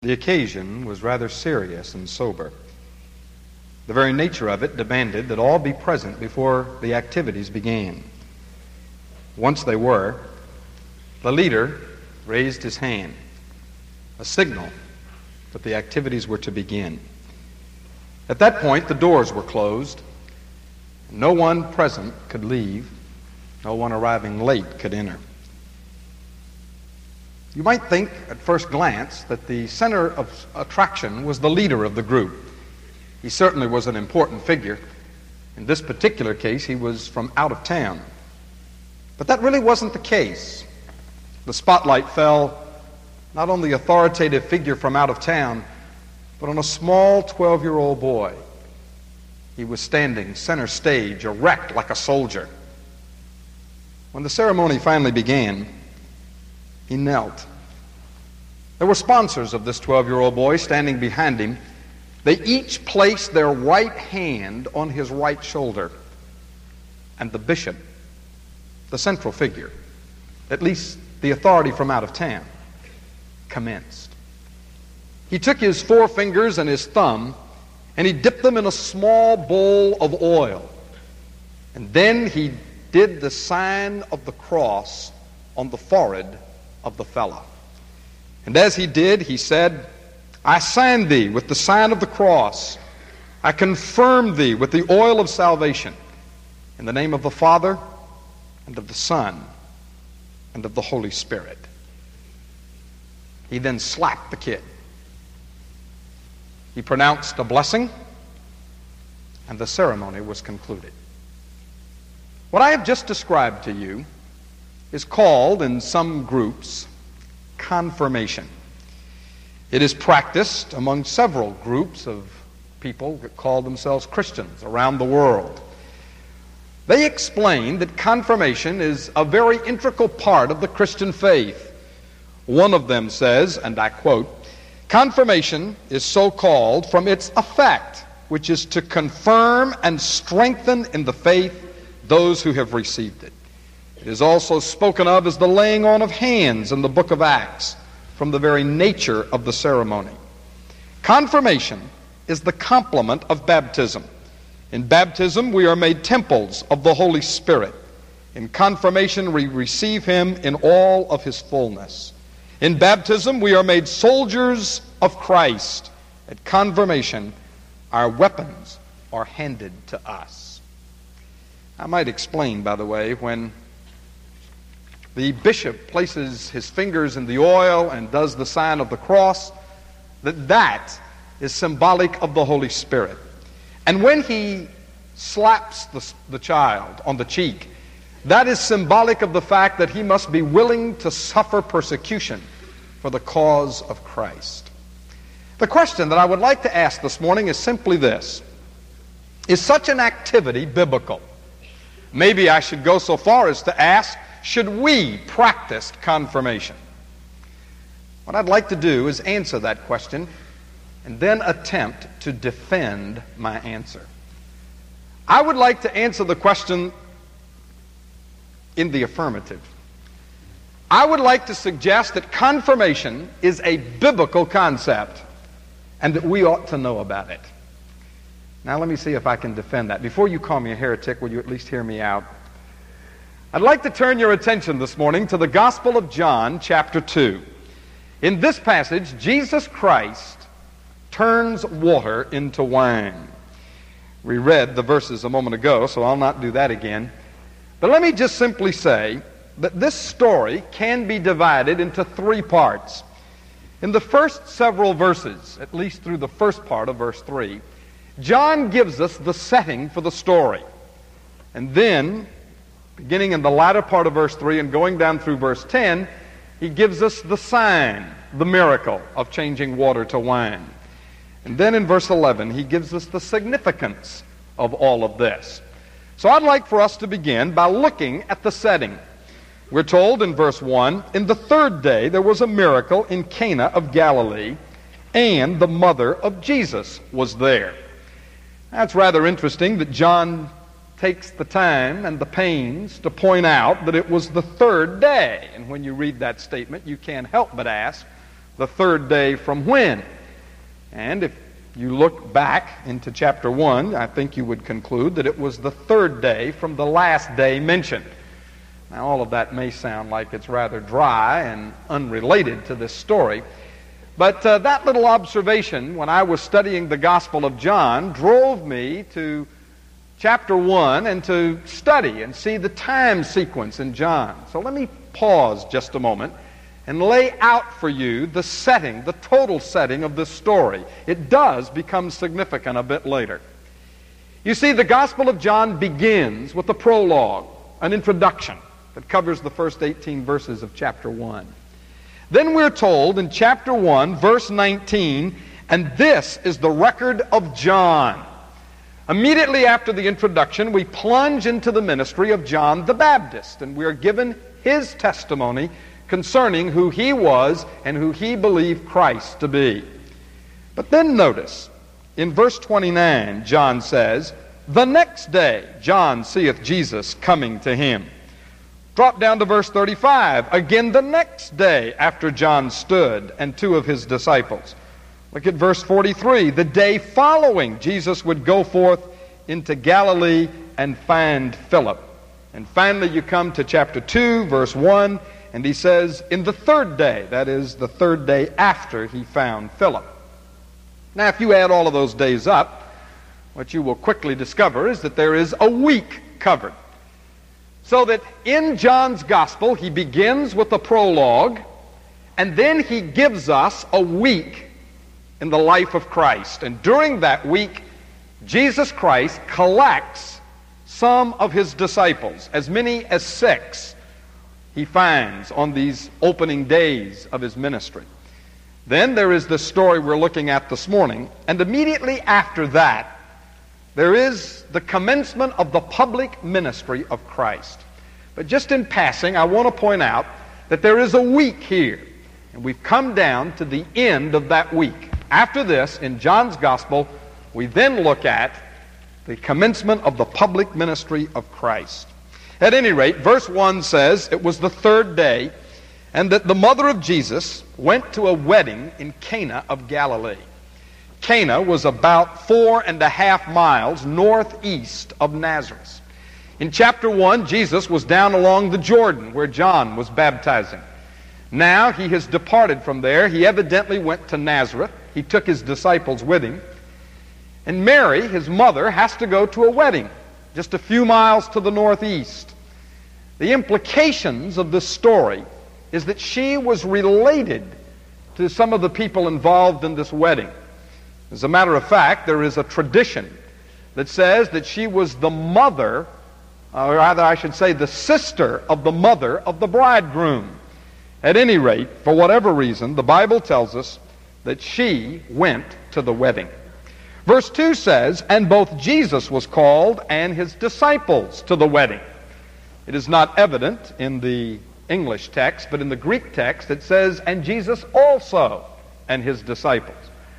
The occasion was rather serious and sober. The very nature of it demanded that all be present before the activities began. Once they were, the leader raised his hand, a signal that the activities were to begin. At that point, the doors were closed. No one present could leave. No one arriving late could enter. You might think at first glance that the center of attraction was the leader of the group. He certainly was an important figure. In this particular case, he was from out of town. But that really wasn't the case. The spotlight fell not on the authoritative figure from out of town, but on a small 12-year-old boy. He was standing center stage, erect like a soldier. When the ceremony finally began, he knelt. There were sponsors of this 12-year-old boy standing behind him. They each placed their right hand on his right shoulder. And the bishop, the central figure, at least the authority from out of town, commenced. He took his forefingers and his thumb and he dipped them in a small bowl of oil. And then he did the sign of the cross on the forehead of the fellow. And as he did, he said, "I sign thee with the sign of the cross. I confirm thee with the oil of salvation. In the name of the Father, and of the Son, and of the Holy Spirit." He then slapped the kid. He pronounced a blessing, and the ceremony was concluded. What I have just described to you is called, in some groups, confirmation. It is practiced among several groups of people that call themselves Christians around the world. They explain that confirmation is a very integral part of the Christian faith. One of them says, and I quote, "Confirmation is so called from its effect, which is to confirm and strengthen in the faith those who have received it. It is also spoken of as the laying on of hands in the book of Acts, from the very nature of the ceremony. Confirmation is the complement of baptism. In baptism, we are made temples of the Holy Spirit. In confirmation, we receive Him in all of His fullness. In baptism, we are made soldiers of Christ. At confirmation, our weapons are handed to us." I might explain, by the way, when the bishop places his fingers in the oil and does the sign of the cross, that is symbolic of the Holy Spirit. And when he slaps the child on the cheek, that is symbolic of the fact that he must be willing to suffer persecution for the cause of Christ. The question that I would like to ask this morning is simply this: is such an activity biblical? Maybe I should go so far as to ask, should we practice confirmation? What I'd like to do is answer that question and then attempt to defend my answer. I would like to answer the question in the affirmative. I would like to suggest that confirmation is a biblical concept and that we ought to know about it. Now let me see if I can defend that. Before you call me a heretic, will you at least hear me out? I'd like to turn your attention this morning to the Gospel of John, chapter 2. In this passage, Jesus Christ turns water into wine. We read the verses a moment ago, so I'll not do that again. But let me just simply say that this story can be divided into three parts. In the first several verses, at least through the first part of verse 3, John gives us the setting for the story. And then, beginning in the latter part of verse 3 and going down through verse 10, he gives us the sign, the miracle of changing water to wine. And then in verse 11, he gives us the significance of all of this. So I'd like for us to begin by looking at the setting. We're told in verse 1, "In the third day there was a miracle in Cana of Galilee, and the mother of Jesus was there." That's rather interesting that John takes the time and the pains to point out that it was the third day. And when you read that statement, you can't help but ask, the third day from when? And if you look back into chapter 1, I think you would conclude that it was the third day from the last day mentioned. Now, all of that may sound like it's rather dry and unrelated to this story, but that little observation when I was studying the Gospel of John drove me to chapter 1 and to study and see the time sequence in John. So let me pause just a moment and lay out for you the setting, the total setting of this story. It does become significant a bit later. You see, the Gospel of John begins with a prologue, an introduction that covers the first 18 verses of chapter 1. Then we're told in chapter 1, verse 19, and this is the record of John. Immediately after the introduction, we plunge into the ministry of John the Baptist, and we are given his testimony concerning who he was and who he believed Christ to be. But then notice, in verse 29, John says, the next day John seeth Jesus coming to him. Drop down to verse 35. Again the next day after John stood and two of his disciples. Look at verse 43. The day following, Jesus would go forth into Galilee and find Philip. And finally you come to chapter 2, verse 1, and he says, in the third day, that is the third day after he found Philip. Now, if you add all of those days up, what you will quickly discover is that there is a week covered. So that in John's Gospel, he begins with a prologue, and then he gives us a week in the life of Christ. And during that week, Jesus Christ collects some of his disciples, as many as 6 he finds on these opening days of his ministry. Then there is the story we're looking at this morning, and immediately after that, there is the commencement of the public ministry of Christ. But just in passing, I want to point out that there is a week here, and we've come down to the end of that week. After this, in John's Gospel, we then look at the commencement of the public ministry of Christ. At any rate, verse 1 says, it was the third day, and that the mother of Jesus went to a wedding in Cana of Galilee. Cana was about 4.5 miles northeast of Nazareth. In chapter 1, Jesus was down along the Jordan where John was baptizing. Now he has departed from there. He evidently went to Nazareth. He took his disciples with him. And Mary, his mother, has to go to a wedding just a few miles to the northeast. The implications of this story is that she was related to some of the people involved in this wedding. As a matter of fact, there is a tradition that says that she was the mother, or rather I should say the sister of the mother of the bridegroom. At any rate, for whatever reason, the Bible tells us that she went to the wedding. Verse 2 says, and both Jesus was called and his disciples to the wedding. It is not evident in the English text, but in the Greek text it says, and Jesus also and his disciples.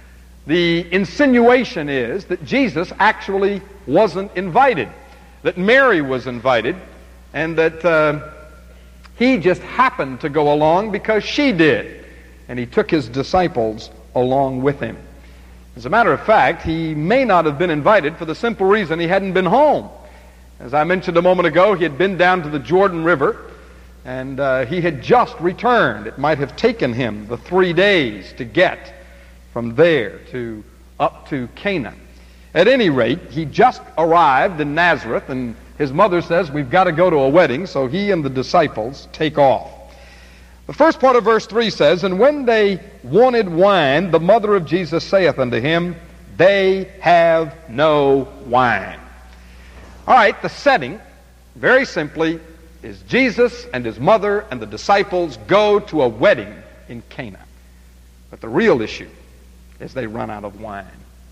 The insinuation is that Jesus actually wasn't invited, that Mary was invited, and that he just happened to go along because she did, and he took his disciples along with him. As a matter of fact, he may not have been invited for the simple reason he hadn't been home. As I mentioned a moment ago, he had been down to the Jordan River, and he had just returned. It might have taken him the 3 days to get from there to up to Cana. At any rate, he just arrived in Nazareth, and his mother says, we've got to go to a wedding, so he and the disciples take off. The first part of verse 3 says, and when they wanted wine, the mother of Jesus saith unto him, they have no wine. All right, the setting, very simply, is Jesus and his mother and the disciples go to a wedding in Cana. But the real issue is they run out of wine.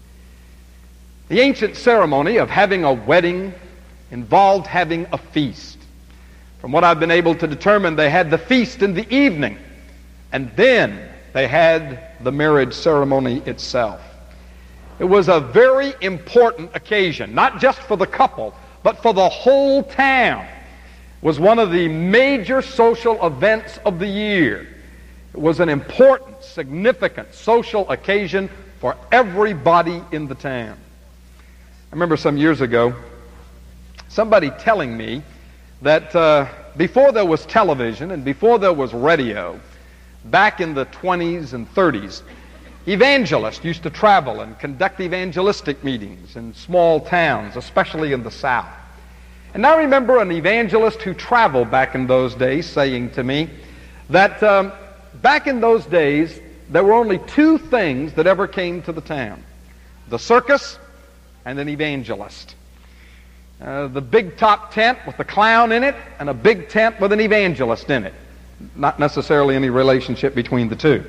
The ancient ceremony of having a wedding involved having a feast. From what I've been able to determine, they had the feast in the evening, and then they had the marriage ceremony itself. It was a very important occasion, not just for the couple, but for the whole town. It was one of the major social events of the year. It was an important, significant social occasion for everybody in the town. I remember some years ago somebody telling me that before there was television and before there was radio, back in the 20s and 30s, evangelists used to travel and conduct evangelistic meetings in small towns, especially in the South. And I remember an evangelist who traveled back in those days saying to me that back in those days there were only two things that ever came to the town: the circus and an evangelist. The big top tent with the clown in it and a big tent with an evangelist in it. Not necessarily any relationship between the two.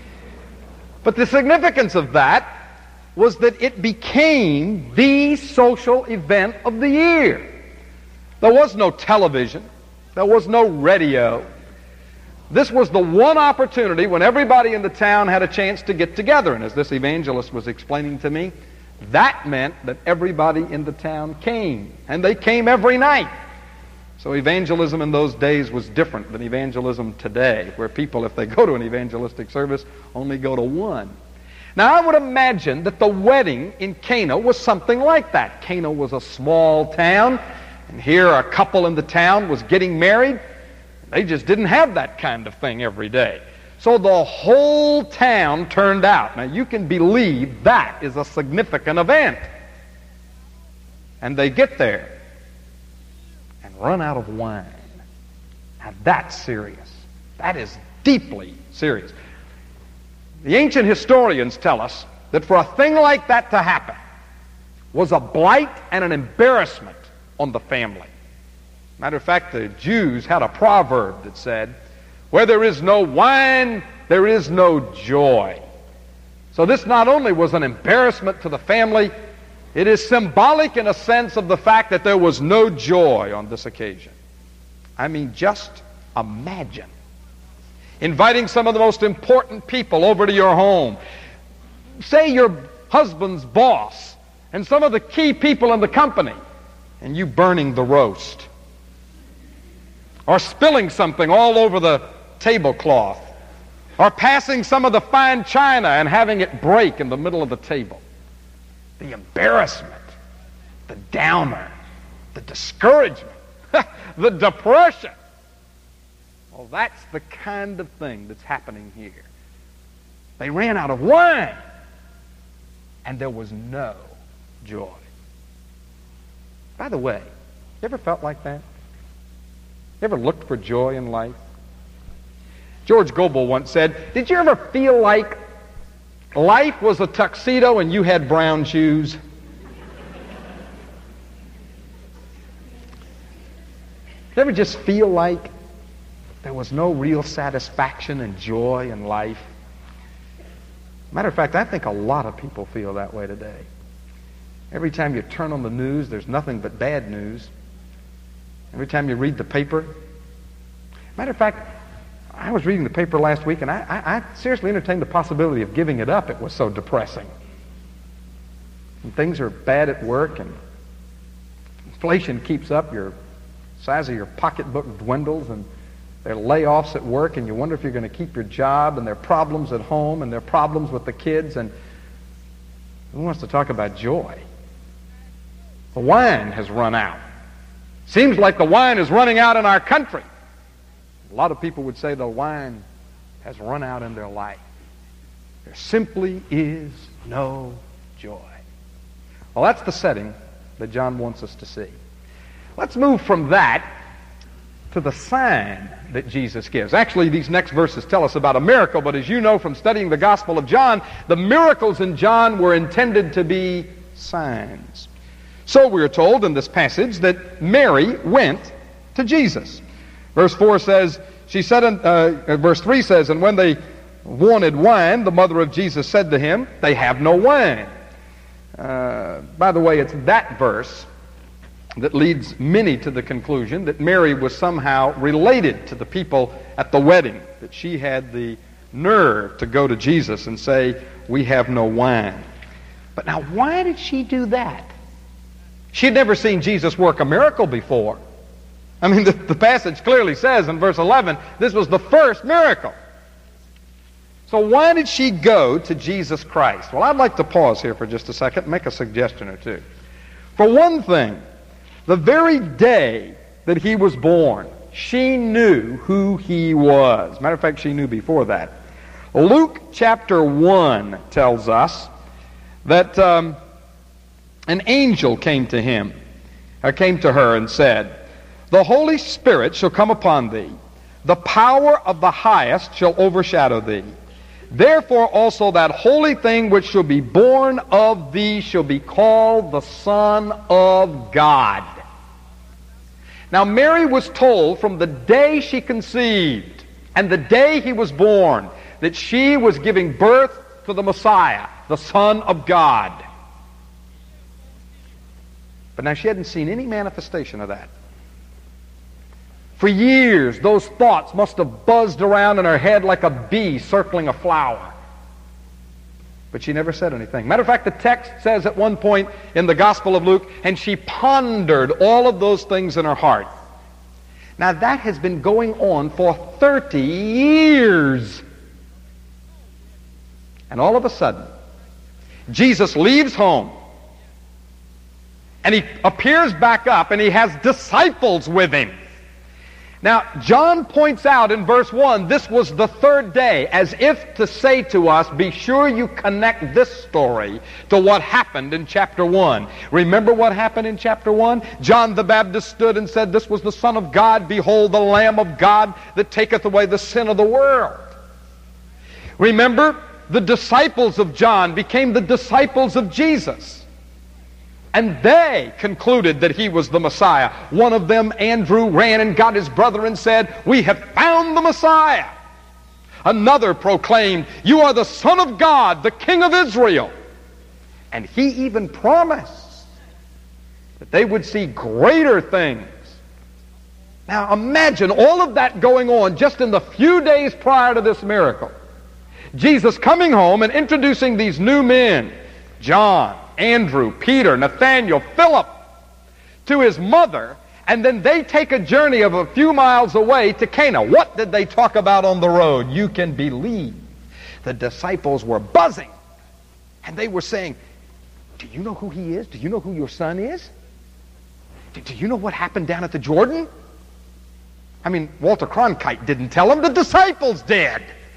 But the significance of that was that it became the social event of the year. There was no television. There was no radio. This was the one opportunity when everybody in the town had a chance to get together. And as this evangelist was explaining to me, that meant that everybody in the town came. And they came every night. So evangelism in those days was different than evangelism today, where people, if they go to an evangelistic service, only go to one. Now, I would imagine that the wedding in Cana was something like that. Cana was a small town, and here a couple in the town was getting married. They just didn't have that kind of thing every day. So the whole town turned out. Now, you can believe that is a significant event. And they get there and run out of wine. Now, that's serious. That is deeply serious. The ancient historians tell us that for a thing like that to happen was a blight and an embarrassment on the family. Matter of fact, the Jews had a proverb that said, "Where there is no wine, there is no joy." So this not only was an embarrassment to the family, it is symbolic in a sense of the fact that there was no joy on this occasion. I mean, just imagine inviting some of the most important people over to your home. Say your husband's boss and some of the key people in the company, and you burning the roast. Or spilling something all over the tablecloth. Or passing some of the fine china and having it break in the middle of the table. The embarrassment, the downer, the discouragement, the depression. Well, that's the kind of thing that's happening here. They ran out of wine, and there was no joy. By the way, you ever felt like that? You ever looked for joy in life? George Goebel once said, "Did you ever feel like life was a tuxedo and you had brown shoes?" Did you ever just feel like there was no real satisfaction and joy in life? Matter of fact, I think a lot of people feel that way today. Every time you turn on the news, there's nothing but bad news. Every time you read the paper. Matter of fact, I was reading the paper last week, and I seriously entertained the possibility of giving it up. It was so depressing. And things are bad at work, and inflation keeps up. Your size of your pocketbook dwindles, and there are layoffs at work, and you wonder if you're going to keep your job, and there are problems at home, and there are problems with the kids, and who wants to talk about joy? The wine has run out. Seems like the wine is running out in our country. A lot of people would say the wine has run out in their life. There simply is no joy. Well, that's the setting that John wants us to see. Let's move from that to the sign that Jesus gives. Actually, these next verses tell us about a miracle, but as you know from studying the Gospel of John, the miracles in John were intended to be signs. So we are told in this passage that Mary went to Jesus. Verse 4 says, verse 3 says, "And when they wanted wine, the mother of Jesus said to him, 'They have no wine.'" By the way, it's that verse that leads many to the conclusion that Mary was somehow related to the people at the wedding, that she had the nerve to go to Jesus and say, "We have no wine." But now, why did she do that? She had never seen Jesus work a miracle before. I mean, the passage clearly says in verse 11, this was the first miracle. So why did she go to Jesus Christ? Well, I'd like to pause here for just a second and make a suggestion or two. For one thing, the very day that he was born, she knew who he was. Matter of fact, she knew before that. Luke chapter 1 tells us that an angel came to her and said, "The Holy Spirit shall come upon thee. The power of the highest shall overshadow thee. Therefore also that holy thing which shall be born of thee shall be called the Son of God." Now Mary was told from the day she conceived and the day he was born that she was giving birth to the Messiah, the Son of God. But now she hadn't seen any manifestation of that. For years, those thoughts must have buzzed around in her head like a bee circling a flower. But she never said anything. Matter of fact, the text says at one point in the Gospel of Luke, and she pondered all of those things in her heart. Now that has been going on for 30 years. And all of a sudden, Jesus leaves home, and he appears back up, and he has disciples with him. Now, John points out in verse 1, this was the third day, as if to say to us, be sure you connect this story to what happened in chapter 1. Remember what happened in chapter 1? John the Baptist stood and said, "This was the Son of God. Behold, the Lamb of God that taketh away the sin of the world." Remember, the disciples of John became the disciples of Jesus. And they concluded that he was the Messiah. One of them, Andrew, ran and got his brother and said, "We have found the Messiah." Another proclaimed, "You are the Son of God, the King of Israel." And he even promised that they would see greater things. Now imagine all of that going on just in the few days prior to this miracle. Jesus coming home and introducing these new men, John, Andrew, Peter, Nathaniel, Philip, to his mother, and then they take a journey of a few miles away to Cana. What did they talk about on the road? You can believe the disciples were buzzing, and they were saying, "Do you know who he is? Do you know who your son is? Do you know what happened down at the Jordan?" I mean, Walter Cronkite didn't tell them, the disciples did.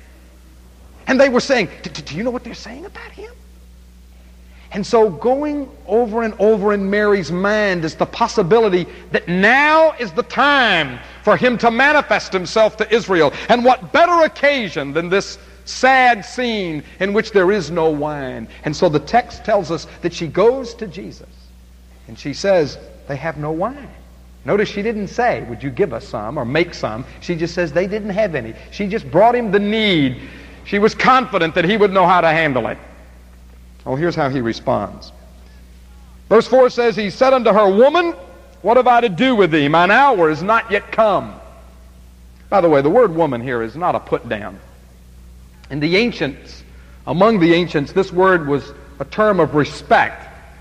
And they were saying, "Do you know what they're saying about him?" And so going over and over in Mary's mind is the possibility that now is the time for him to manifest himself to Israel. And what better occasion than this sad scene in which there is no wine. And so the text tells us that she goes to Jesus and she says, "They have no wine." Notice she didn't say, "Would you give us some or make some?" She just says they didn't have any. She just brought him the need. She was confident that he would know how to handle it. Oh, here's how he responds. Verse 4 says, he said unto her, "Woman, what have I to do with thee? Mine hour is not yet come." By the way, the word woman here is not a put down. In the ancients, among the ancients, this word was a term of respect.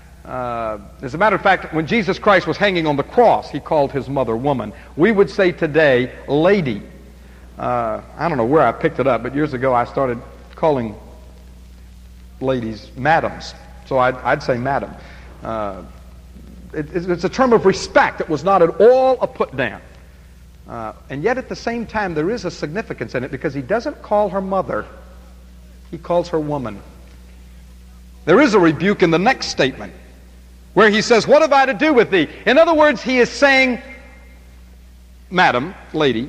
As a matter of fact, when Jesus Christ was hanging on the cross, he called his mother woman. We would say today, lady. I don't know where I picked it up, but years ago I started calling ladies madams. So I'd say madam. It's a term of respect. It was not at all a put down. And yet at the same time there is a significance in it because he doesn't call her mother. He calls her woman. There is a rebuke in the next statement where he says, "What have I to do with thee?" In other words, he is saying, "Madam, lady,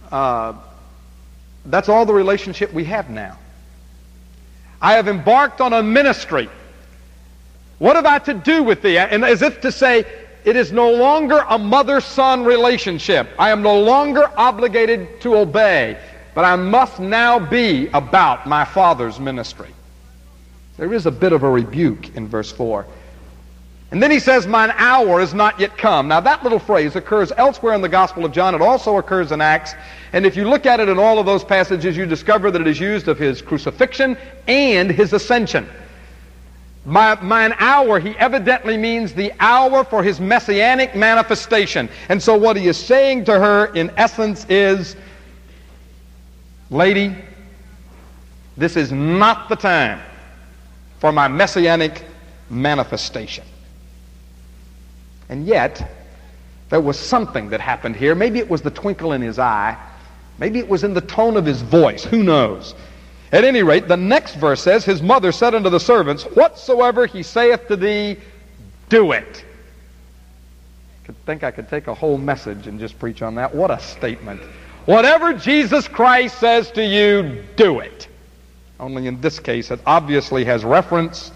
that's all the relationship we have now. I have embarked on a ministry. What have I to do with thee?" And as if to say, it is no longer a mother-son relationship. I am no longer obligated to obey, but I must now be about my Father's ministry. There is a bit of a rebuke in verse 4. And then he says, "Mine hour is not yet come." Now that little phrase occurs elsewhere in the Gospel of John. It also occurs in Acts. And if you look at it in all of those passages, you discover that it is used of his crucifixion and his ascension. Mine hour, he evidently means the hour for his messianic manifestation. And so what he is saying to her in essence is, "Lady, This is not the time for my messianic manifestation. And yet, there was something that happened here. Maybe it was the twinkle in his eye. Maybe it was in the tone of his voice. Who knows? At any rate, the next verse says, his mother said unto the servants, whatsoever he saith to thee, do it. I think I could take a whole message and just preach on that. What a statement. Whatever Jesus Christ says to you, do it. Only in this case, it obviously has reference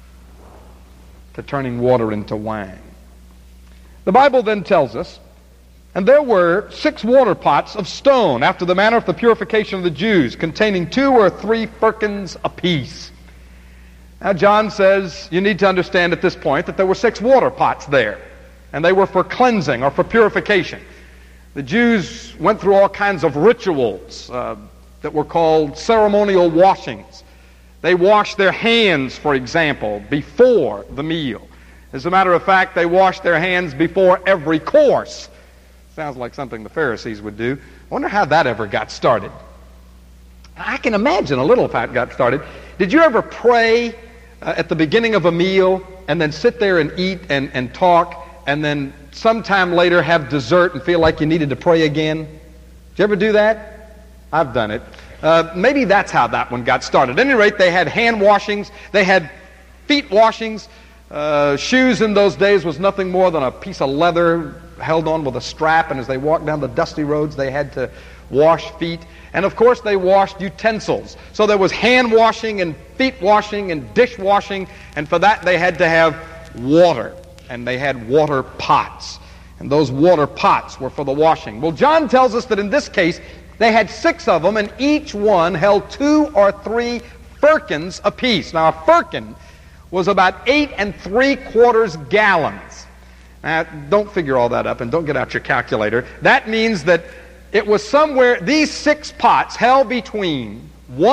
to turning water into wine. The Bible then tells us, and there were 6 water pots of stone, after the manner of the purification of the Jews, containing 2 or 3 firkins apiece. Now John says, you need to understand at this point that there were 6 water pots there, and they were for cleansing or for purification. The Jews went through all kinds of rituals that were called ceremonial washings. They washed their hands, for example, before the meal. As a matter of fact, they washed their hands before every course. Sounds like something the Pharisees would do. I wonder how that ever got started. I can imagine a little how it got started. Did you ever pray at the beginning of a meal and then sit there and eat and talk and then sometime later have dessert and feel like you needed to pray again? Did you ever do that? I've done it. Maybe that's how that one got started. At any rate, they had hand washings. They had feet washings. Shoes in those days was nothing more than a piece of leather held on with a strap, and as they walked down the dusty roads, they had to wash feet. And of course, they washed utensils. So there was hand washing and feet washing and dish washing, and for that they had to have water, and they had water pots. And those water pots were for the washing. Well, John tells us that in this case, they had 6 of them, and each one held 2 or 3 firkins apiece. Now, a firkin was about 8 3/4 gallons. Now, don't figure all that up and don't get out your calculator. That means that it was somewhere, these 6 pots held between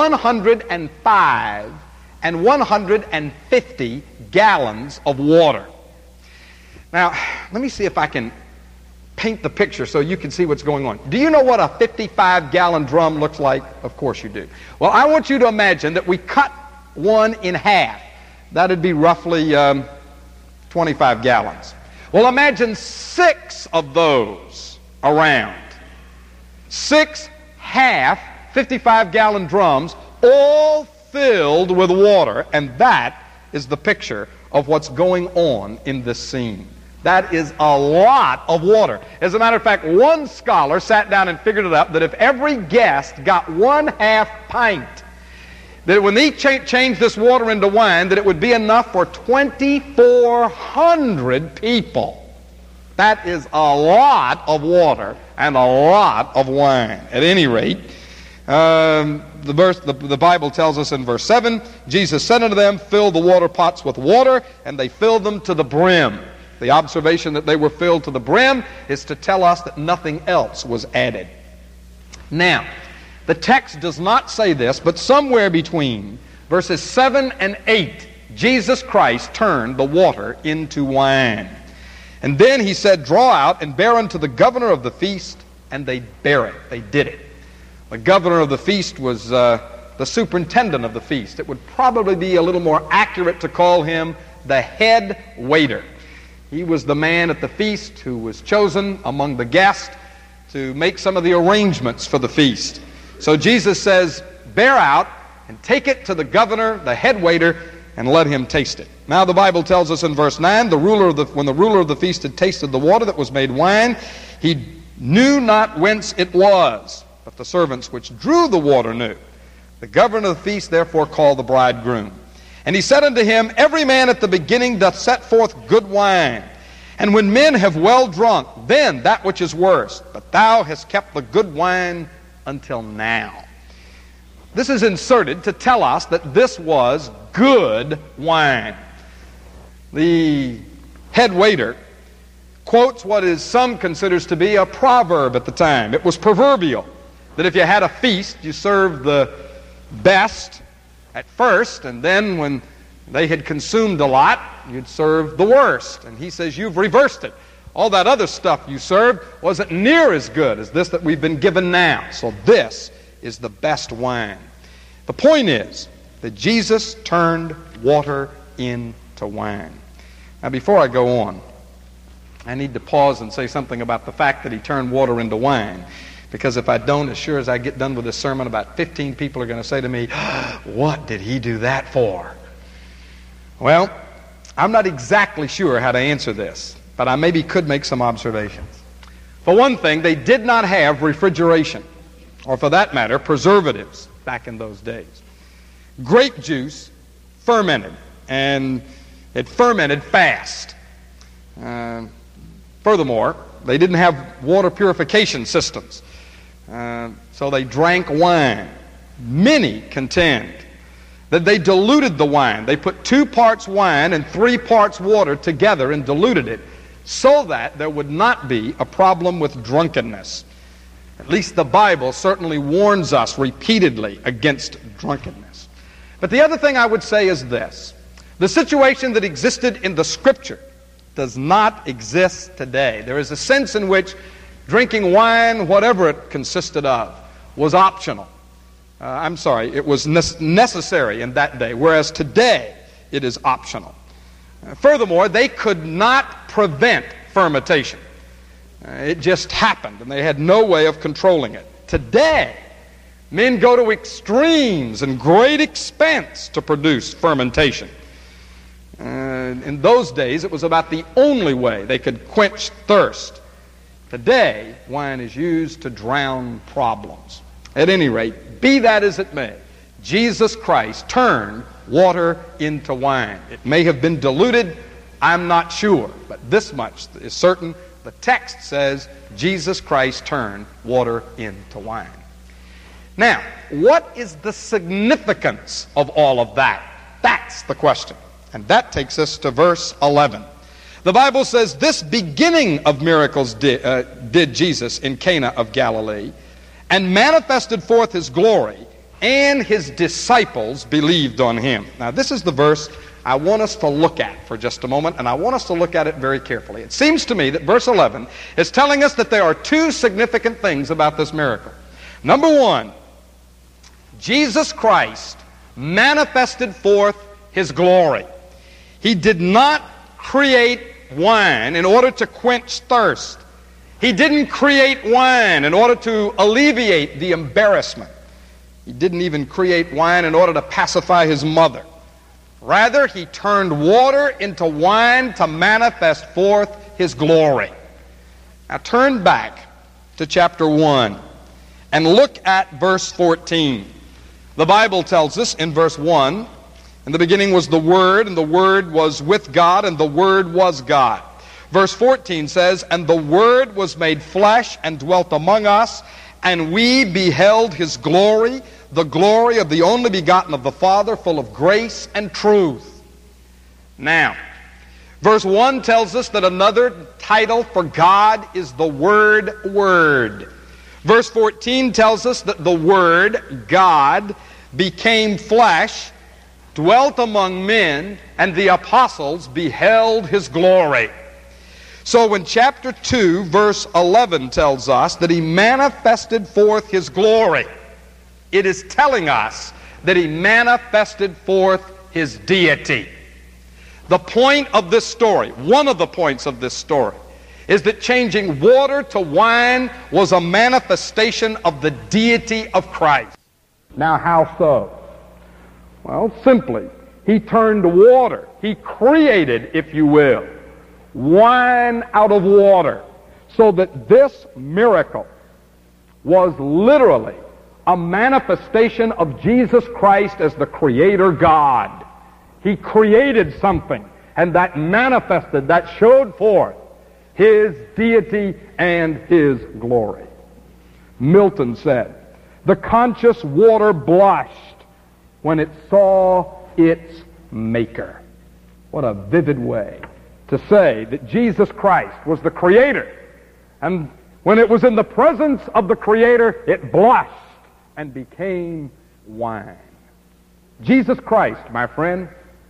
105 and 150 gallons of water. Now, let me see if I can paint the picture so you can see what's going on. Do you know what a 55-gallon drum looks like? Of course you do. Well, I want you to imagine that we cut one in half. That'd be roughly 25 gallons. Well, imagine 6 of those around. 6 half 55-gallon drums, all filled with water. And that is the picture of what's going on in this scene. That is a lot of water. As a matter of fact, one scholar sat down and figured it out that if every guest got 1/2 pint, that when they changed this water into wine, that it would be enough for 2,400 people. That is a lot of water and a lot of wine. At any rate, the Bible tells us in verse 7, Jesus said unto them, fill the water pots with water, and they filled them to the brim. The observation that they were filled to the brim is to tell us that nothing else was added. Now, the text does not say this, but somewhere between verses 7 and 8, Jesus Christ turned the water into wine. And then he said, draw out and bear unto the governor of the feast, and they bare it. They did it. The governor of the feast was the superintendent of the feast. It would probably be a little more accurate to call him the head waiter. He was the man at the feast who was chosen among the guests to make some of the arrangements for the feast. So Jesus says, bear out and take it to the governor, the head waiter, and let him taste it. Now the Bible tells us in verse 9, when the ruler of the feast had tasted the water that was made wine, he knew not whence it was, but the servants which drew the water knew. The governor of the feast therefore called the bridegroom. And he said unto him, every man at the beginning doth set forth good wine, and when men have well drunk, then that which is worse. But thou hast kept the good wine until now. This is inserted to tell us that this was good wine. The head waiter quotes what is some considers to be a proverb at the time. It was proverbial that if you had a feast, you served the best at first, and then when they had consumed a lot, you'd serve the worst. And he says, you've reversed it. All that other stuff you served wasn't near as good as this that we've been given now. So this is the best wine. The point is that Jesus turned water into wine. Now, before I go on, I need to pause and say something about the fact that he turned water into wine. Because if I don't, as sure as I get done with this sermon, about 15 people are going to say to me, what did he do that for? Well, I'm not exactly sure how to answer this, but I maybe could make some observations. For one thing, they did not have refrigeration, or for that matter, preservatives back in those days. Grape juice fermented, and it fermented fast. Furthermore, they didn't have water purification systems, so they drank wine. Many contend that they diluted the wine. They put 2 parts wine and 3 parts water together and diluted it so that there would not be a problem with drunkenness. At least the Bible certainly warns us repeatedly against drunkenness. But the other thing I would say is this. The situation that existed in the Scripture does not exist today. There is a sense in which drinking wine, whatever it consisted of, was optional. It was necessary in that day, whereas today it is optional. Furthermore, they could not prevent fermentation. It just happened, and they had no way of controlling it. Today, men go to extremes and great expense to produce fermentation. In those days, it was about the only way they could quench thirst. Today, wine is used to drown problems. At any rate, be that as it may, Jesus Christ turned water into wine. It may have been diluted, I'm not sure, but this much is certain. The text says Jesus Christ turned water into wine. Now, what is the significance of all of that? That's the question. And that takes us to verse 11. The Bible says, this beginning of miracles did Jesus in Cana of Galilee, and manifested forth his glory, and his disciples believed on him. Now, this is the verse I want us to look at for just a moment, and I want us to look at it very carefully. It seems to me that verse 11 is telling us that there are 2 significant things about this miracle. Number 1, Jesus Christ manifested forth his glory. He did not create wine in order to quench thirst. He didn't create wine in order to alleviate the embarrassment. He didn't even create wine in order to pacify his mother. Rather, he turned water into wine to manifest forth his glory. Now turn back to chapter 1 and look at verse 14. The Bible tells us in verse 1, in the beginning was the Word, and the Word was with God, and the Word was God. Verse 14 says, and the Word was made flesh and dwelt among us, and we beheld his glory, the glory of the only begotten of the Father, full of grace and truth. Now, verse 1 tells us that another title for God is the Word. Verse 14 tells us that the Word, God, became flesh, dwelt among men, and the apostles beheld his glory. So when chapter 2, verse 11 tells us that he manifested forth his glory, it is telling us that he manifested forth his deity. The point of this story, one of the points of this story, is that changing water to wine was a manifestation of the deity of Christ. Now, how so? Well, simply, he turned water. He created, if you will, wine out of water, so that this miracle was literally a manifestation of Jesus Christ as the Creator God. He created something, and that manifested, that showed forth his deity and his glory. Milton said, the conscious water blushed when it saw its maker. What a vivid way to say that Jesus Christ was the Creator. And when it was in the presence of the Creator, it blushed and became wine. Jesus Christ, my friend,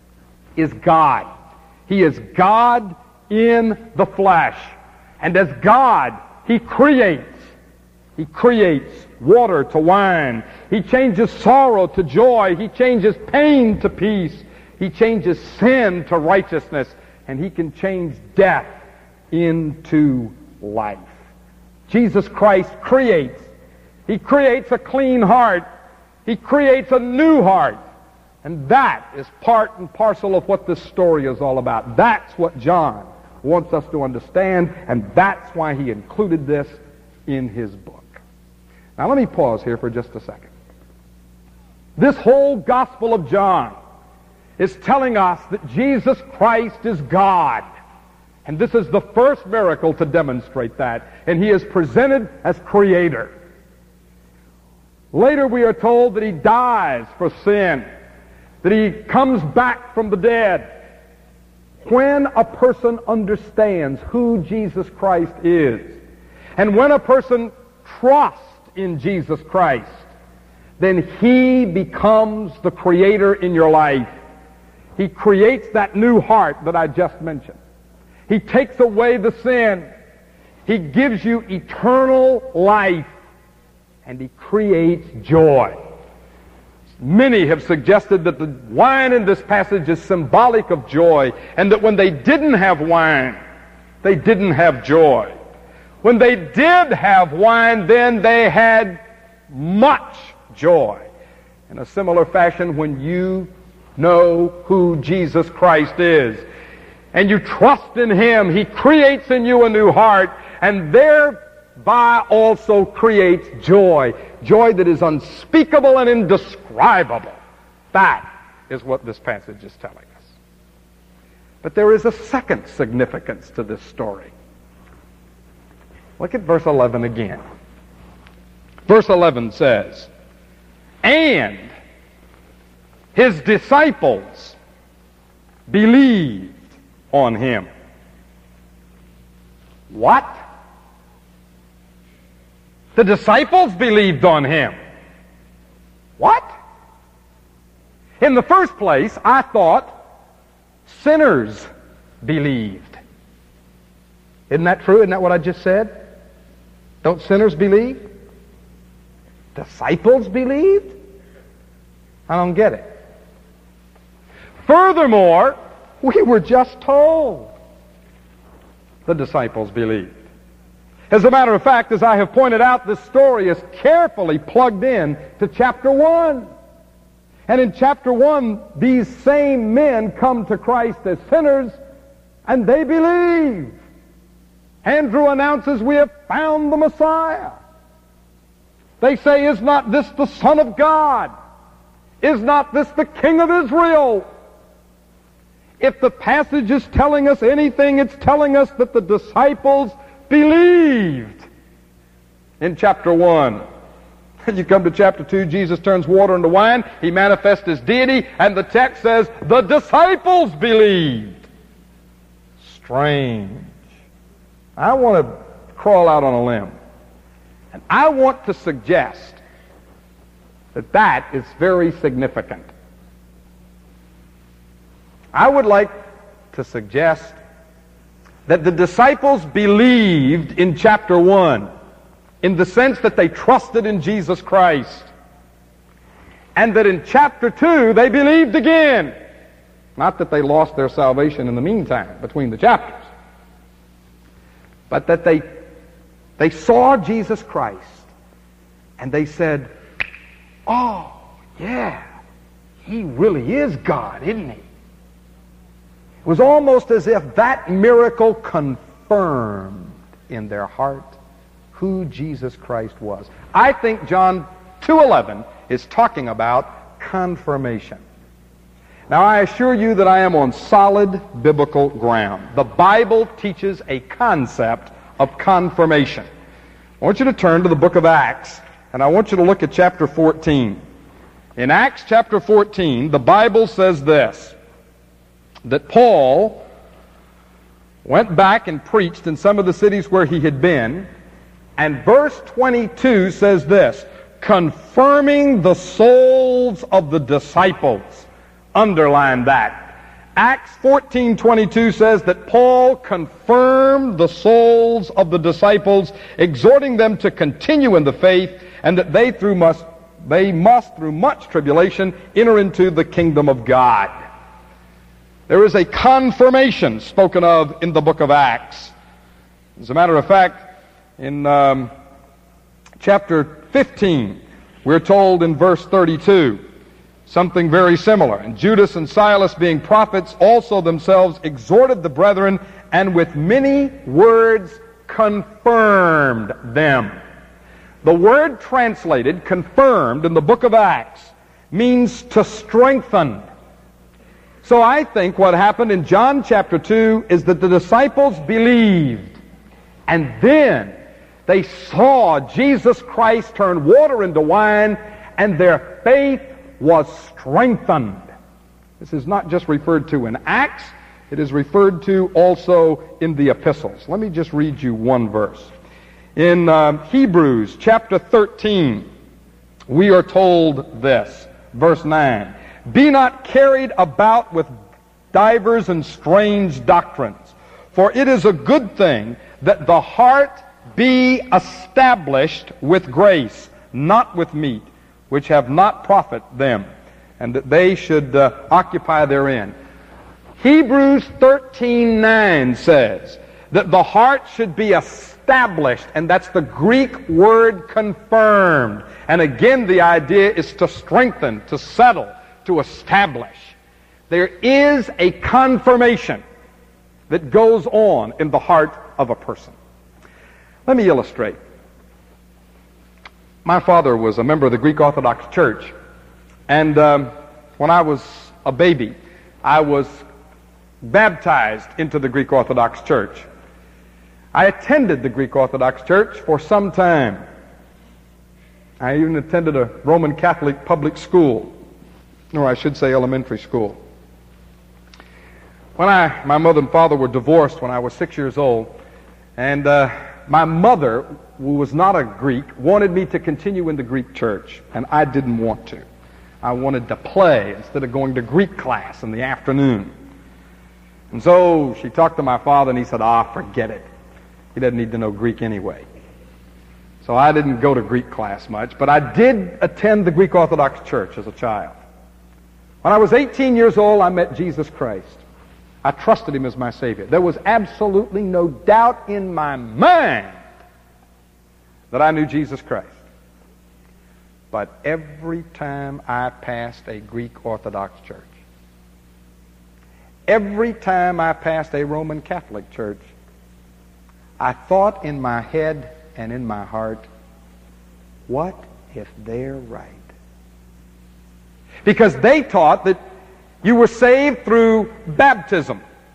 is God. He is God in the flesh. And as God, he creates. He creates water to wine. He changes sorrow to joy. He changes pain to peace. He changes sin to righteousness. And He can change death into life. Jesus Christ creates. He creates a clean heart. He creates a new heart. And that is part and parcel of what this story is all about. That's what John wants us to understand, and that's why he included this in his book. Now let me pause here for just a second. This whole Gospel of John is telling us that Jesus Christ is God. And this is the first miracle to demonstrate that. And He is presented as Creator. Later we are told that He dies for sin, that He comes back from the dead. When a person understands who Jesus Christ is, and when a person trusts in Jesus Christ, then He becomes the Creator in your life. He creates that new heart that I just mentioned. He takes away the sin. He gives you eternal life. And He creates joy. Many have suggested that the wine in this passage is symbolic of joy, and that when they didn't have wine, they didn't have joy. When they did have wine, then they had much joy. In a similar fashion, when you know who Jesus Christ is, and you trust in Him, He creates in you a new heart, and thereby also creates joy. Joy that is unspeakable and indescribable. That is what this passage is telling us. But there is a second significance to this story. Look at verse 11 again. Verse 11 says, "And His disciples believed on Him." What? The disciples believed on Him. What? In the first place, I thought sinners believed. Isn't that true? Isn't that what I just said? Don't sinners believe? Disciples believed? I don't get it. Furthermore, we were just told the disciples believed. As a matter of fact, as I have pointed out, this story is carefully plugged in to chapter 1. And in chapter 1, these same men come to Christ as sinners, and they believe. Andrew announces, "We have found the Messiah." They say, "Is not this the Son of God? Is not this the King of Israel?" If the passage is telling us anything, it's telling us that the disciples believed in chapter 1. And you come to chapter 2, Jesus turns water into wine. He manifests His deity, and the text says the disciples believed. Strange. I want to crawl out on a limb, and I want to suggest that that is very significant. I would like to suggest that the disciples believed in chapter 1 in the sense that they trusted in Jesus Christ, and that in chapter 2 they believed again. Not that they lost their salvation in the meantime between the chapters, but that they saw Jesus Christ and they said, "Oh, yeah, He really is God, isn't He?" It was almost as if that miracle confirmed in their heart who Jesus Christ was. I think John 2:11 is talking about confirmation. Now, I assure you that I am on solid biblical ground. The Bible teaches a concept of confirmation. I want you to turn to the book of Acts, and I want you to look at chapter 14. In Acts chapter 14, the Bible says this, that Paul went back and preached in some of the cities where he had been, and verse 22 says this, confirming the souls of the disciples. Underline that. Acts 14:22 says that Paul confirmed the souls of the disciples, exhorting them to continue in the faith, and that they must through much tribulation enter into the kingdom of God. There is a confirmation spoken of in the book of Acts. As a matter of fact, in chapter 15, we're told in verse 32, something very similar. And Judas and Silas, being prophets, also themselves exhorted the brethren, and with many words confirmed them. The word translated confirmed in the book of Acts means to strengthen. So I think what happened in John chapter 2 is that the disciples believed, and then they saw Jesus Christ turn water into wine, and their faith was strengthened. This is not just referred to in Acts, it is referred to also in the epistles. Let me just read you one verse. In Hebrews chapter 13, we are told this, verse 9, "Be not carried about with divers and strange doctrines, for it is a good thing that the heart be established with grace, not with meat, which have not profit them, and that they should occupy therein." Hebrews 13:9 says that the heart should be established, and that's the Greek word confirmed. And again, the idea is to strengthen, to settle, to establish. There is a confirmation that goes on in the heart of a person. Let me illustrate. My father was a member of the Greek Orthodox Church, and when I was a baby, I was baptized into the Greek Orthodox Church. I attended the Greek Orthodox Church for some time. I even attended a Roman Catholic public school, or I should say elementary school. When my mother and father were divorced when I was 6 years old, and my mother, who was not a Greek, wanted me to continue in the Greek church, and I didn't want to. I wanted to play instead of going to Greek class in the afternoon. And so she talked to my father, and he said, forget it. He doesn't need to know Greek anyway. So I didn't go to Greek class much, but I did attend the Greek Orthodox Church as a child. When I was 18 years old, I met Jesus Christ. I trusted him as my Savior. There was absolutely no doubt in my mind that I knew Jesus Christ. But every time I passed a Greek Orthodox church, every time I passed a Roman Catholic church, I thought in my head and in my heart, what if they're right? Because they taught that you were saved through baptism,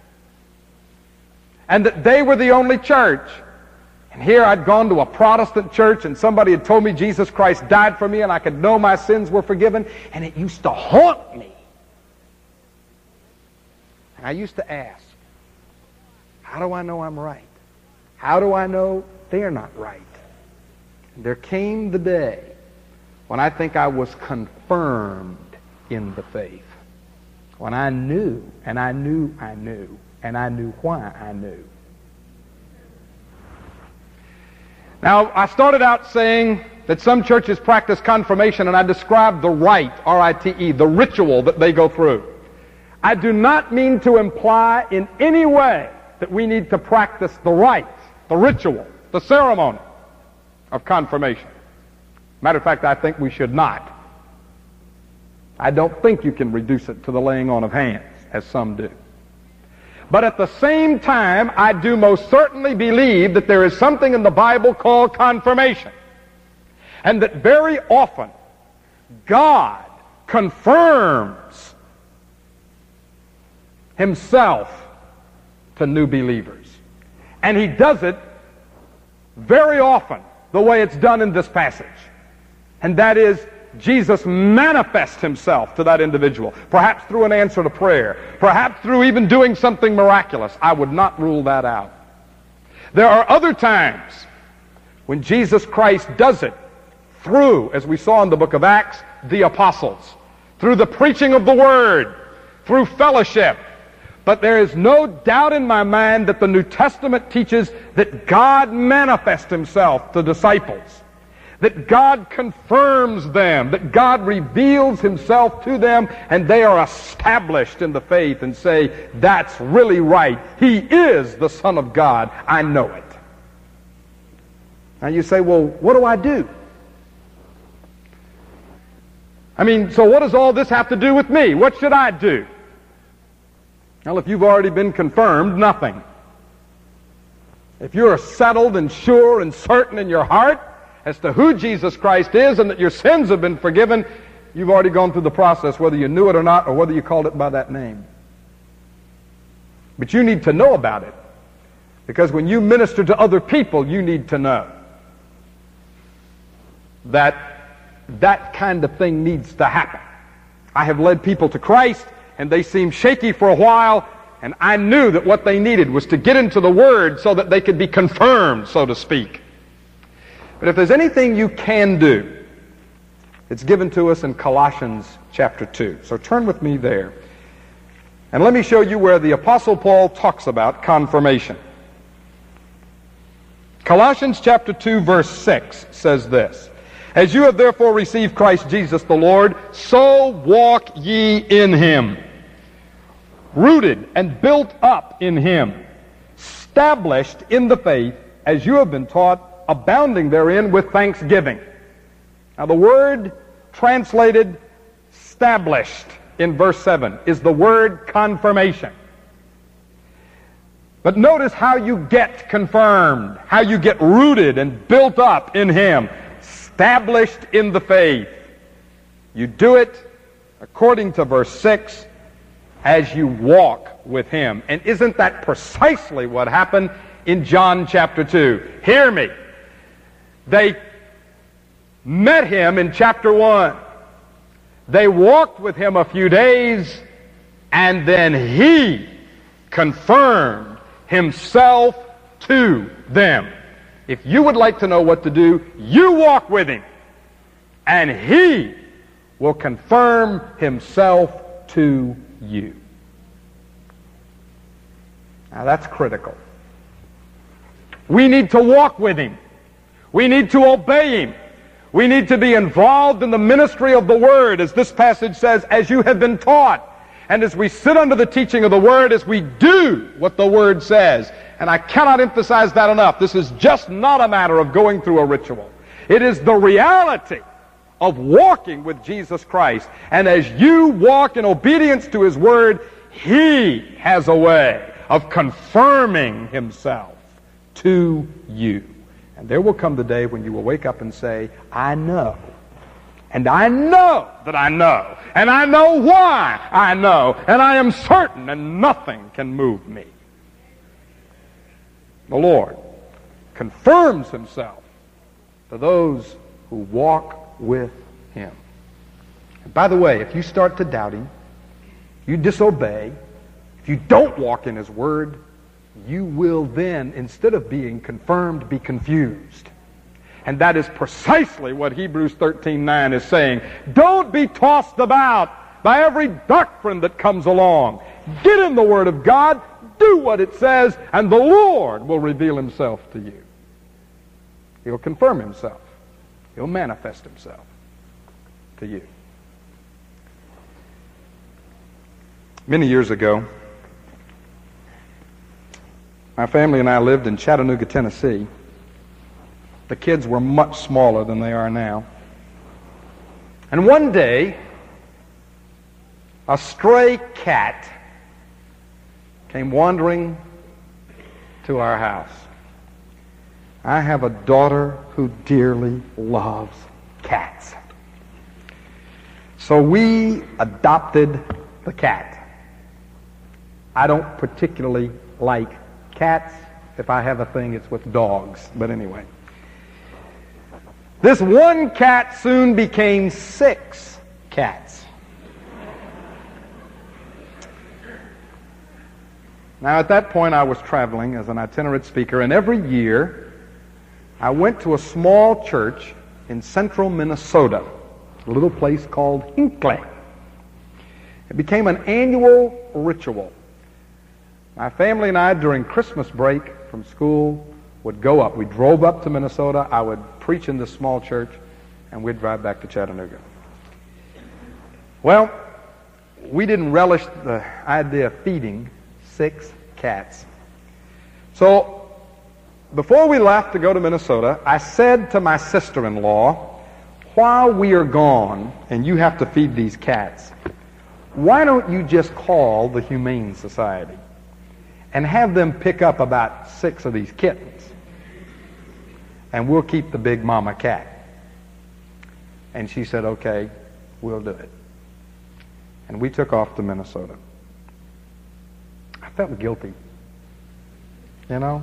and that they were the only church. And here I'd gone to a Protestant church, and somebody had told me Jesus Christ died for me, and I could know my sins were forgiven, and it used to haunt me. And I used to ask, how do I know I'm right? How do I know they're not right? And there came the day when I think I was confirmed in the faith. When I knew, and I knew, and I knew why I knew. Now, I started out saying that some churches practice confirmation, and I described the rite, R-I-T-E, the ritual that they go through. I do not mean to imply in any way that we need to practice the rite, the ritual, the ceremony of confirmation. Matter of fact, I think we should not. I don't think you can reduce it to the laying on of hands, as some do. But at the same time, I do most certainly believe that there is something in the Bible called confirmation. And that very often, God confirms himself to new believers. And he does it very often the way it's done in this passage. And that is, Jesus manifests himself to that individual, perhaps through an answer to prayer, perhaps through even doing something miraculous. I would not rule that out. There are other times when Jesus Christ does it through, as we saw in the book of Acts, the apostles, through the preaching of the word, through fellowship, But there is no doubt in my mind that the New Testament teaches that God manifests himself to disciples, that God confirms them, that God reveals himself to them, and they are established in the faith and say, that's really right. He is the Son of God. I know it. Now you say, well, what do I do? I mean, so what does all this have to do with me? What should I do? Well, if you've already been confirmed, nothing. If you're settled and sure and certain in your heart as to who Jesus Christ is and that your sins have been forgiven, you've already gone through the process, whether you knew it or not, or whether you called it by that name. But you need to know about it, because when you minister to other people, you need to know that that kind of thing needs to happen. I have led people to Christ, and they seemed shaky for a while, and I knew that what they needed was to get into the Word so that they could be confirmed, so to speak. But if there's anything you can do, it's given to us in Colossians chapter 2. So turn with me there, and let me show you where the Apostle Paul talks about confirmation. Colossians chapter 2, verse 6 says this: As you have therefore received Christ Jesus the Lord, so walk ye in him, rooted and built up in him, established in the faith, as you have been taught, abounding therein with thanksgiving. Now the word translated established in verse 7 is the word confirmation. But notice how you get confirmed, how you get rooted and built up in him, established in the faith. You do it, according to verse 6, as you walk with him. And isn't that precisely what happened in John chapter 2? Hear me. They met him in chapter 1. They walked with him a few days, and then he confirmed himself to them. If you would like to know what to do, you walk with him, and he will confirm himself to you. Now that's critical. We need to walk with him. We need to obey him. We need to be involved in the ministry of the Word, as this passage says, as you have been taught. And as we sit under the teaching of the Word, as we do what the Word says. And I cannot emphasize that enough. This is just not a matter of going through a ritual. It is the reality of walking with Jesus Christ. And as you walk in obedience to his Word, he has a way of confirming himself to you. And there will come the day when you will wake up and say, I know. And I know that I know. And I know why I know. And I am certain, and nothing can move me. The Lord confirms himself to those who walk with him. And by the way, if you start to doubt him, you disobey, if you don't walk in his Word, you will then, instead of being confirmed, be confused. And that is precisely what Hebrews 13:9 is saying. Don't be tossed about by every doctrine that comes along. Get in the Word of God, do what it says, and the Lord will reveal himself to you. He'll confirm himself. He'll manifest himself to you. Many years ago, my family and I lived in Chattanooga, Tennessee. The kids were much smaller than they are now. And one day, a stray cat came wandering to our house. I have a daughter who dearly loves cats. So we adopted the cat. I don't particularly like cats. If I have a thing, it's with dogs. But anyway. This one cat soon became 6 cats. Now, at that point, I was traveling as an itinerant speaker, and every year I went to a small church in central Minnesota, a little place called Hinckley. It became an annual ritual My family and I, during Christmas break from school, would go up. We drove up to Minnesota. I would preach in this small church, and we'd drive back to Chattanooga. Well, we didn't relish the idea of feeding 6 cats. So, before we left to go to Minnesota, I said to my sister-in-law, while we are gone and you have to feed these cats, why don't you just call the Humane Society and have them pick up about 6 of these kittens, and we'll keep the big mama cat. And she said, okay, we'll do it. And we took off to Minnesota. I felt guilty. You know?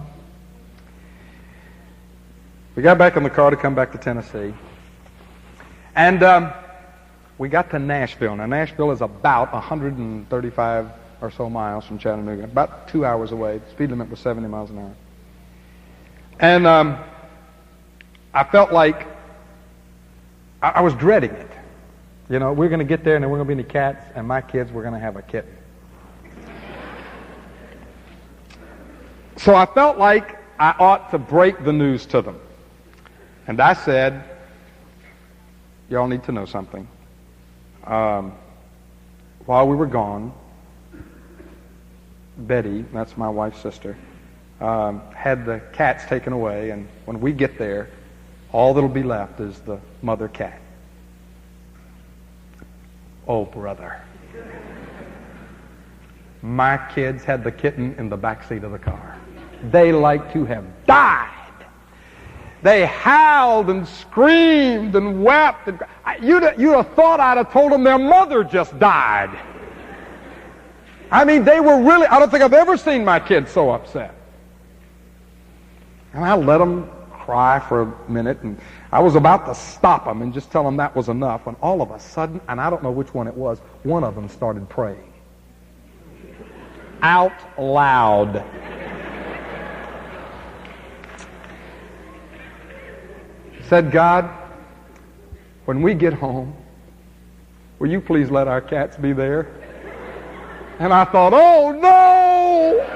We got back in the car to come back to Tennessee. And we got to Nashville. Now, Nashville is about 135 or so miles from Chattanooga, about 2 hours away. The speed limit was 70 miles an hour. And I felt like I was dreading it. You know, we're going to get there and there weren't going to be any cats, and my kids were going to have a kitten. So I felt like I ought to break the news to them. And I said, y'all need to know something. While we were gone, Betty, that's my wife's sister, had the cats taken away, and when we get there, all that'll be left is the mother cat. Oh, brother. My kids had the kitten in the back seat of the car. They like to have died. They howled and screamed and wept. And you'd have thought I'd have told them their mother just died. I mean, they were really, I don't think I've ever seen my kids so upset. And I let them cry for a minute, and I was about to stop them and just tell them that was enough, when all of a sudden, and I don't know which one it was, one of them started praying. Out loud. Said, God, when we get home, will you please let our cats be there? And I thought, oh no!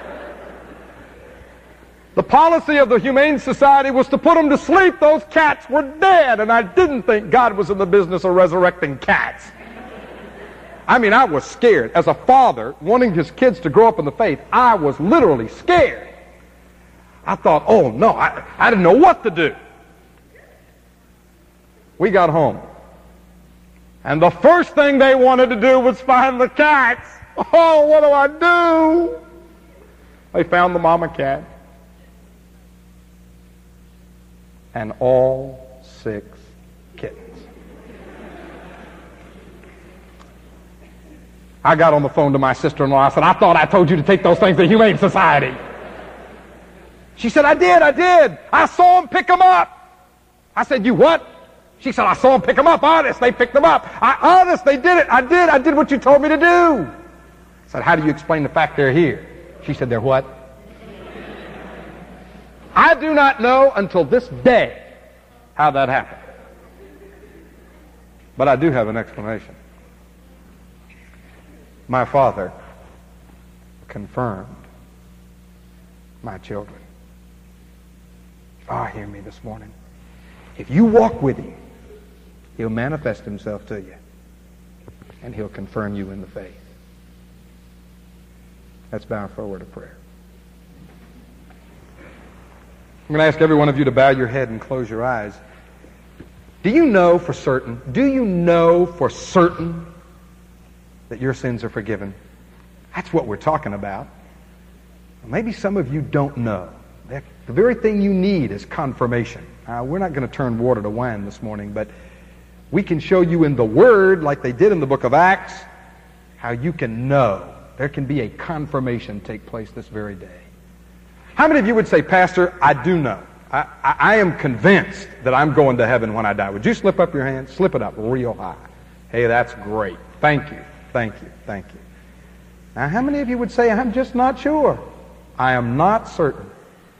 The policy of the Humane Society was to put them to sleep. Those cats were dead, and I didn't think God was in the business of resurrecting cats. I mean, I was scared. As a father, wanting his kids to grow up in the faith, I was literally scared. I thought, oh no, I didn't know what to do. We got home, and the first thing they wanted to do was find the cats. Oh, what do I do? They found the mama cat. And all 6 kittens. I got on the phone to my sister-in-law. I said, I thought I told you to take those things to the Humane Society. She said, I did. I saw them pick them up. I said, you what? She said, I saw them pick them up. Honest, they picked them up. Honest, they did it. I did what you told me to do. I said, how do you explain the fact they're here? She said, they're what? I do not know until this day how that happened. But I do have an explanation. My father confirmed my children. Hear me this morning. If you walk with him, he'll manifest himself to you, and he'll confirm you in the faith. Let's bow for a word of prayer. I'm going to ask every one of you to bow your head and close your eyes. Do you know for certain that your sins are forgiven? That's what we're talking about. Maybe some of you don't know. The very thing you need is confirmation. We're not going to turn water to wine this morning, but we can show you in the Word, like they did in the book of Acts, how you can know. There can be a confirmation take place this very day. How many of you would say, Pastor, I do know. I am convinced that I'm going to heaven when I die. Would you slip up your hand? Slip it up real high. Hey, that's great. Thank you. Now, how many of you would say, I'm just not sure? I am not certain.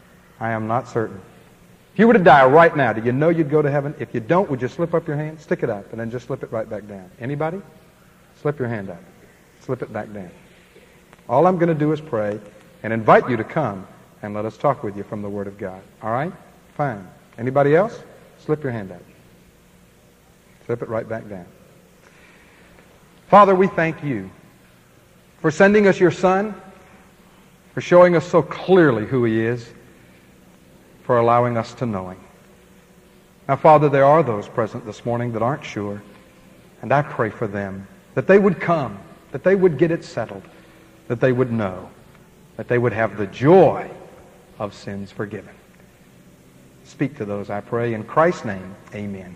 If you were to die right now, do you know you'd go to heaven? If you don't, would you slip up your hand? Stick it up, and then just slip it right back down. Anybody? Slip your hand up. Slip it back down. All I'm going to do is pray and invite you to come and let us talk with you from the Word of God. All right? Fine. Anybody else? Slip your hand out. Slip it right back down. Father, we thank you for sending us your Son, for showing us so clearly who He is, for allowing us to know Him. Now, Father, there are those present this morning that aren't sure, and I pray for them that they would come, that they would get it settled, that they would know, that they would have the joy of sins forgiven. Speak to those, I pray. In Christ's name, amen.